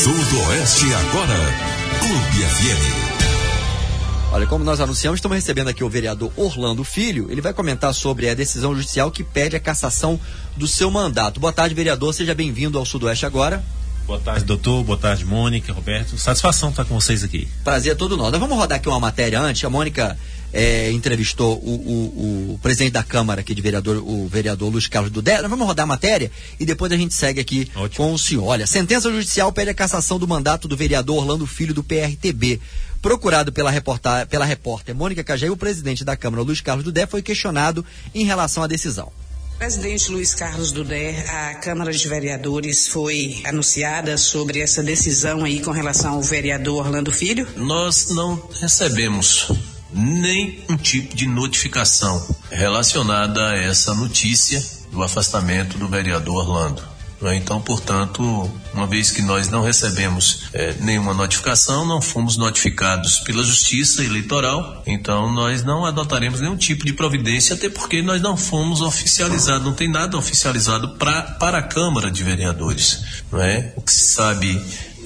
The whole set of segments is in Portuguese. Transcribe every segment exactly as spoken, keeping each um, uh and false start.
Sudoeste agora, Clube F M. Olha, como nós anunciamos, estamos recebendo aqui o vereador Orlando Filho. Ele vai comentar sobre a decisão judicial que pede a cassação do seu mandato. Boa tarde, vereador. Seja bem-vindo ao Sudoeste agora. Boa tarde, doutor. Boa tarde, Mônica, Roberto. Satisfação estar com vocês aqui. Prazer é todo nosso. Nós vamos rodar aqui uma matéria antes. A Mônica é, entrevistou o, o, o presidente da Câmara aqui de vereador, o vereador Luiz Carlos Dudé. Nós vamos rodar a matéria e depois a gente segue aqui Ótimo. com o senhor. Olha, sentença judicial pede a cassação do mandato do vereador Orlando Filho do P R T B. Procurado pela, reportar, pela repórter Mônica Cajaí, o presidente da Câmara, Luiz Carlos Dudé, foi questionado em relação à decisão. Presidente Luiz Carlos Dudé, a Câmara de Vereadores foi anunciada sobre essa decisão aí com relação ao vereador Orlando Filho? Nós não recebemos nem um tipo de notificação relacionada a essa notícia do afastamento do vereador Orlando. Então, portanto, uma vez que nós não recebemos é, nenhuma notificação, não fomos notificados pela Justiça Eleitoral, então nós não adotaremos nenhum tipo de providência, até porque nós não fomos oficializados, não tem nada oficializado pra, para a Câmara de Vereadores, não é? O que se sabe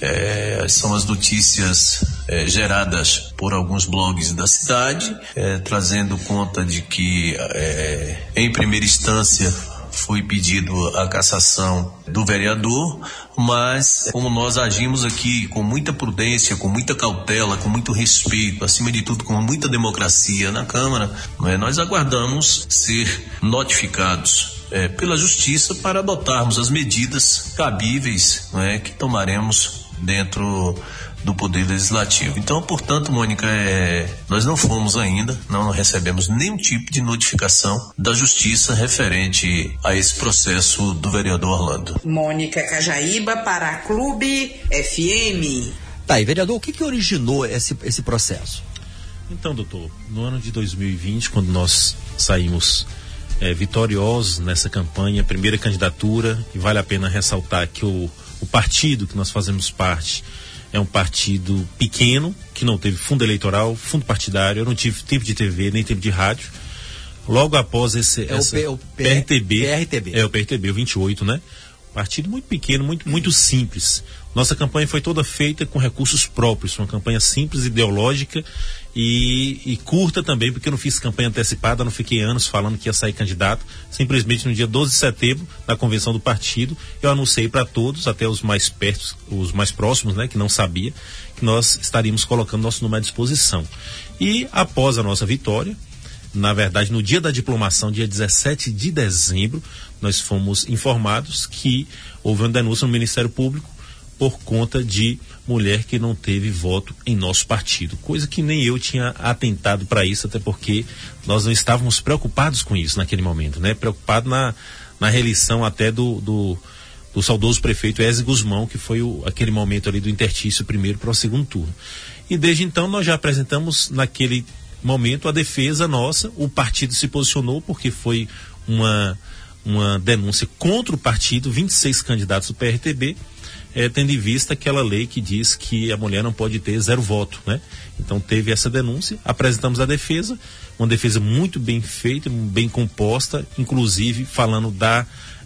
é, são as notícias é, geradas por alguns blogs da cidade, é, trazendo conta de que, é, em primeira instância, foi pedido a cassação do vereador, mas como nós agimos aqui com muita prudência, com muita cautela, com muito respeito, acima de tudo com muita democracia na Câmara, não é? Nós aguardamos ser notificados é, pela Justiça para adotarmos as medidas cabíveis, não é, que tomaremos dentro do Poder Legislativo. Então, portanto, Mônica, é, nós não fomos ainda, não recebemos nenhum tipo de notificação da Justiça referente a esse processo do vereador Orlando. Mônica Cajaíba para a Clube F M. Tá aí, vereador, o que que originou esse, esse processo? Então, doutor, no ano de dois mil e vinte, quando nós saímos é, vitoriosos nessa campanha, primeira candidatura, e vale a pena ressaltar que o, o partido que nós fazemos parte é um partido pequeno, que não teve fundo eleitoral, fundo partidário, eu não tive tempo de T V, nem tempo de rádio. Logo após esse é essa, o P, o P, P R T B, P R T B. É o P R T B, o vinte e oito, né? Partido muito pequeno, muito, muito simples. Nossa campanha foi toda feita com recursos próprios, uma campanha simples, ideológica e, e curta também, porque eu não fiz campanha antecipada, não fiquei anos falando que ia sair candidato. Simplesmente no dia doze de setembro, na convenção do partido, eu anunciei para todos, até os mais perto, os mais próximos, né, que não sabia, que nós estaríamos colocando nosso nome à disposição. E após a nossa vitória, na verdade, no dia da diplomação, dia dezessete de dezembro, nós fomos informados que houve uma denúncia no Ministério Público por conta de mulher que não teve voto em nosso partido. Coisa que nem eu tinha atentado para isso, até porque nós não estávamos preocupados com isso naquele momento, né? Preocupado na, na reeleição até do, do, do saudoso prefeito Ezio Guzmão, que foi o, aquele momento ali do interstício primeiro para o segundo turno. E desde então nós já apresentamos naquele momento a defesa nossa, o partido se posicionou porque foi uma, uma denúncia contra o partido, vinte e seis candidatos do P R T B, é, tendo em vista aquela lei que diz que a mulher não pode ter zero voto, né? Então teve essa denúncia, apresentamos a defesa, uma defesa muito bem feita, bem composta, inclusive falando da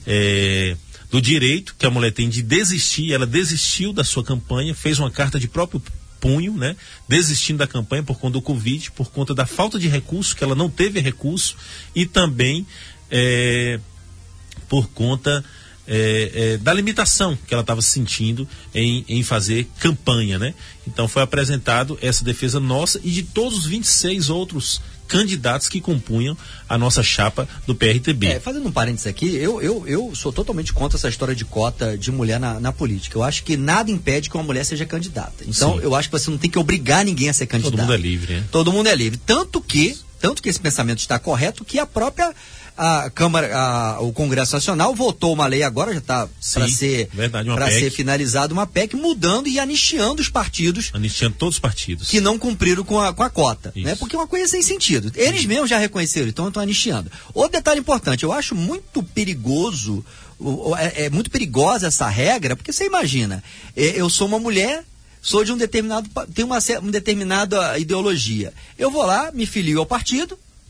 é, do direito que a mulher tem de desistir. Ela desistiu da sua campanha, fez uma carta de próprio punho, né? Desistindo da campanha por conta do Covid, por conta da falta de recurso, que ela não teve recurso, e também é, por conta é, é, da limitação que ela estava sentindo em, em fazer campanha, né? Então foi apresentado essa defesa nossa e de todos os vinte e seis outros candidatos que compunham a nossa chapa do P R T B. É, fazendo um parênteses aqui, eu, eu, eu sou totalmente contra essa história de cota de mulher na, na política. Eu acho que nada impede que uma mulher seja candidata. Então, Sim. eu acho que você não tem que obrigar ninguém a ser candidato. Todo mundo é livre, né? Todo mundo é livre. Tanto que, tanto que esse pensamento está correto, que a própria a Câmara, a, o Congresso Nacional votou uma lei agora, já está para ser, ser finalizada uma P E C, mudando e anistiando os partidos. Anistiando todos os partidos. Que não cumpriram com a, com a cota. Né? Porque é uma coisa sem sentido. Eles Isso. mesmos já reconheceram, então estão anistiando. Outro detalhe importante, eu acho muito perigoso, é, é muito perigosa essa regra, porque você imagina, eu sou uma mulher, sou de um determinado, tenho uma, uma determinada ideologia. Eu vou lá, me filio ao partido,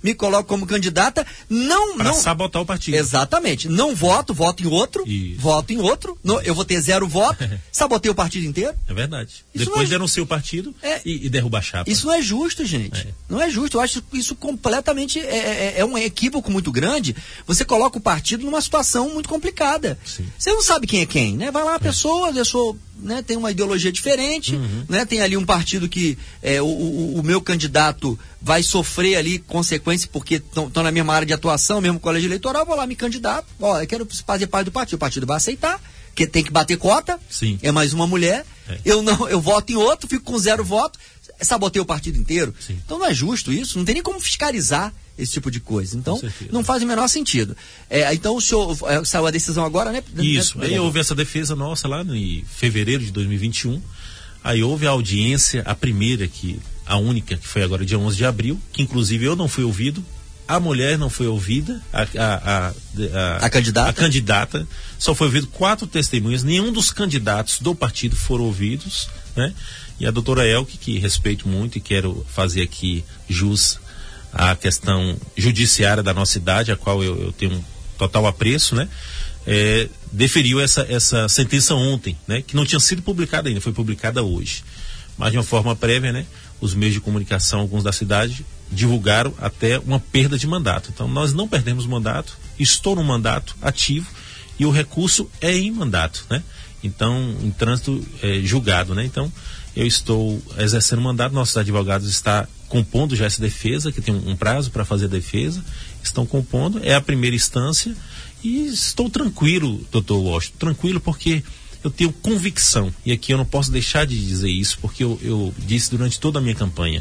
me coloco como candidata, não... Para não... sabotar o partido. Exatamente. Não voto, voto em outro, Isso. voto em outro, não, eu vou ter zero voto, sabotei o partido inteiro. É verdade. Isso Depois é... denuncia o partido é... e, e derruba a chapa. Isso não é justo, gente. É. Não é justo. Eu acho isso completamente... É, é, é um equívoco muito grande. Você coloca o partido numa situação muito complicada. Sim. Você não sabe quem é quem, né? Vai lá a pessoa, eu sou... Né, tem uma ideologia diferente, uhum. né, tem ali um partido que é, o, o, o meu candidato vai sofrer ali consequências porque estão na mesma área de atuação, mesmo colégio eleitoral, vou lá me candidato, ó, eu quero fazer parte do partido, o partido vai aceitar, que tem que bater cota, Sim. é mais uma mulher, é. eu não, eu voto em outro, fico com zero voto, sabotei o partido inteiro. Sim. Então não é justo isso, não tem nem como fiscalizar esse tipo de coisa. Então, não faz o menor sentido. É, então, o senhor é, saiu a decisão agora, né? Isso. né? Aí houve essa defesa nossa lá em fevereiro de dois mil e vinte e um. Aí houve a audiência, a primeira, que, a única, que foi agora dia onze de abril, que inclusive eu não fui ouvido, a mulher não foi ouvida, a, a, a, a, a, candidata? a candidata, só foi ouvido quatro testemunhas, nenhum dos candidatos do partido foram ouvidos, né? E a doutora Elke, que respeito muito e quero fazer aqui jus à questão judiciária da nossa cidade, a qual eu, eu tenho um total apreço, né? É, deferiu essa, essa sentença ontem, né? Que não tinha sido publicada ainda, foi publicada hoje. Mas de uma forma prévia, né? Os meios de comunicação, alguns da cidade, divulgaram até uma perda de mandato. Então nós não perdemos mandato, estou no mandato ativo e o recurso é em mandato, né? Então, em trânsito é, julgado, né? Então, eu estou exercendo mandato, nossos advogados estão compondo já essa defesa, que tem um, um prazo para fazer a defesa, estão compondo, é a primeira instância e estou tranquilo, doutor Washington, tranquilo porque eu tenho convicção, e aqui eu não posso deixar de dizer isso, porque eu, eu disse durante toda a minha campanha,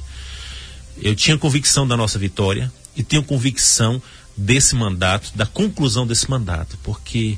eu tinha convicção da nossa vitória e tenho convicção desse mandato, da conclusão desse mandato, porque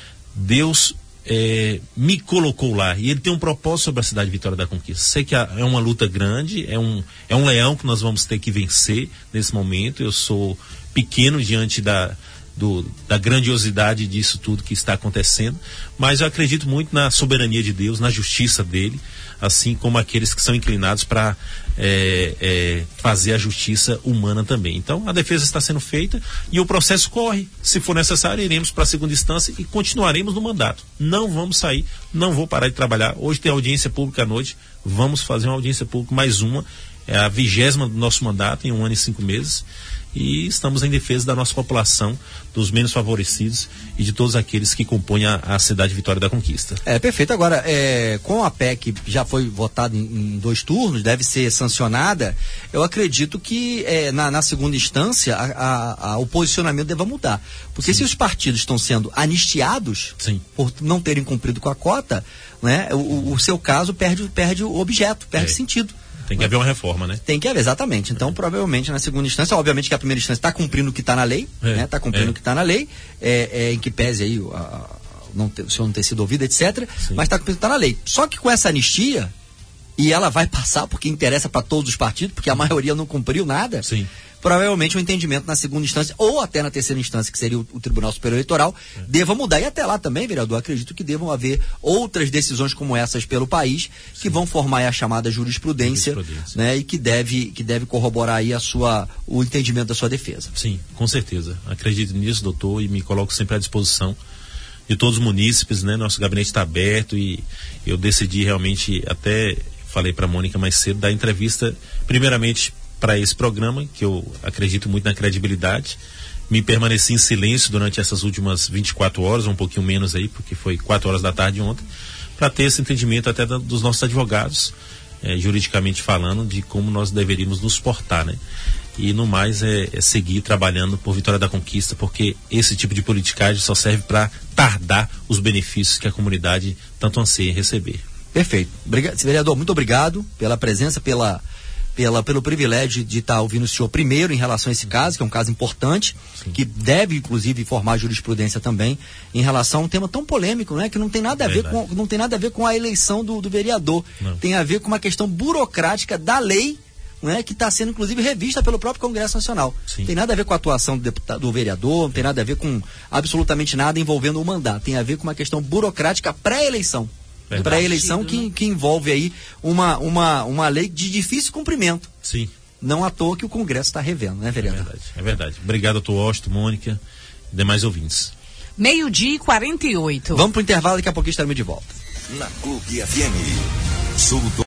Deus É, me colocou lá e ele tem um propósito sobre a cidade de Vitória da Conquista. Sei que a, é uma luta grande, é um, é um leão que nós vamos ter que vencer nesse momento. Eu sou pequeno diante da, do, da grandiosidade disso tudo que está acontecendo, mas eu acredito muito na soberania de Deus, na justiça dele, assim como aqueles que são inclinados para é, é, fazer a justiça humana também. Então a defesa está sendo feita e o processo corre. Se for necessário, iremos para a segunda instância e continuaremos no mandato. Não vamos sair, não vou parar de trabalhar. Hoje tem audiência pública à noite, vamos fazer uma audiência pública, mais uma, é a vigésima do nosso mandato em um ano e cinco meses. E estamos em defesa da nossa população, dos menos favorecidos e de todos aqueles que compõem a, a cidade de Vitória da Conquista. É, perfeito. Agora, é, com a P E C já foi votada em, em dois turnos, deve ser sancionada, eu acredito que é, na, na segunda instância a, a, a, o posicionamento deva mudar. Porque Sim. se os partidos estão sendo anistiados Sim. por não terem cumprido com a cota, né, o, o seu caso perde, perde o objeto, perde é. sentido. Tem que haver uma reforma, né? Tem que haver, exatamente. Então, é. provavelmente, na segunda instância, obviamente que a primeira instância está cumprindo o que está na lei, é. né? Está cumprindo é. o que está na lei, é, é, em que pese aí a, a, não ter, o senhor não ter sido ouvido, etcétera. Sim. Mas está cumprindo o que está na lei. Só que com essa anistia, e ela vai passar porque interessa para todos os partidos, porque a maioria não cumpriu nada, Sim. provavelmente o entendimento na segunda instância, ou até na terceira instância, que seria o, o Tribunal Superior Eleitoral, é. deva mudar. E até lá também, vereador, acredito que devam haver outras decisões como essas pelo país, Sim. que vão formar a chamada jurisprudência, jurisprudência. Né, e que deve, que deve corroborar aí a sua, o entendimento da sua defesa. Sim, com certeza. Acredito nisso, doutor, e me coloco sempre à disposição de todos os munícipes, né? Nosso gabinete está aberto e eu decidi realmente, até falei para a Mônica mais cedo, dar entrevista, primeiramente, para esse programa, que eu acredito muito na credibilidade. Me permaneci em silêncio durante essas últimas vinte e quatro horas, um pouquinho menos aí, porque foi quatro horas da tarde ontem, para ter esse entendimento até da, dos nossos advogados, é, juridicamente falando, de como nós deveríamos nos portar, né? E no mais é, é seguir trabalhando por Vitória da Conquista, porque esse tipo de politicagem só serve para tardar os benefícios que a comunidade tanto anseia em receber. Perfeito. Obrigado, vereador, muito obrigado pela presença, pela Pela, pelo privilégio de estar tá ouvindo o senhor primeiro em relação a esse caso, que é um caso importante, Sim. que deve, inclusive, formar jurisprudência também, em relação a um tema tão polêmico, né? Que não tem nada a ver com, não tem nada a ver com a eleição do, do vereador. Não. Tem a ver com uma questão burocrática da lei, né, que está sendo, inclusive, revista pelo próprio Congresso Nacional. Sim. Não tem nada a ver com a atuação do, deputado, do vereador, não tem nada a ver com absolutamente nada envolvendo o mandato. Tem a ver com uma questão burocrática pré-eleição. Para a eleição que, que envolve aí uma, uma, uma lei de difícil cumprimento. Sim. Não à toa que o Congresso está revendo, né, vereador? É verdade, é verdade. Obrigado, doutor Washington, Mônica e demais ouvintes. Meio-dia e quarenta e oito. Vamos pro intervalo, daqui a pouquinho estaremos de volta. Na Clube F M. Sul do